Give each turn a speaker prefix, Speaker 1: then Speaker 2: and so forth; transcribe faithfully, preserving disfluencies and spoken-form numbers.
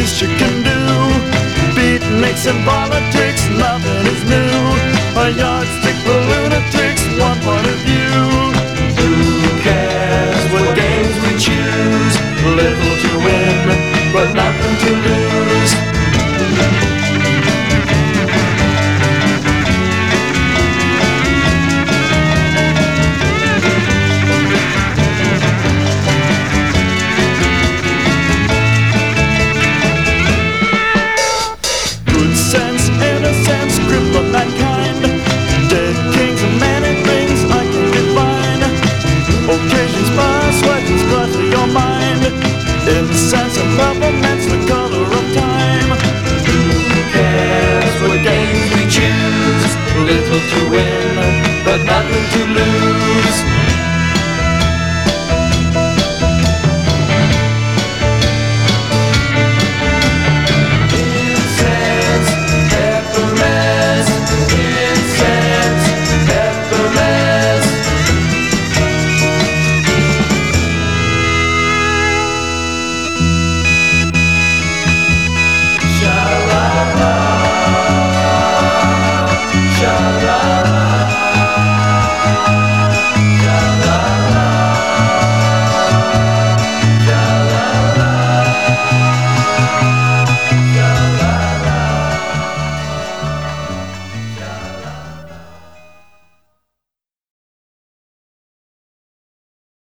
Speaker 1: least you can do. Beatniks and politics, nothing is new. A yardstick for lunatics, one point of view. Who cares what games we choose? Little to win, but nothing to lose. Good sense, innocence, grip of mankind. Dead kings and many things I can define. Occasions, persuasions, clutter your mind. Incense and peppermint's the color of time. Who cares what games we choose? Little to win, but nothing to lose.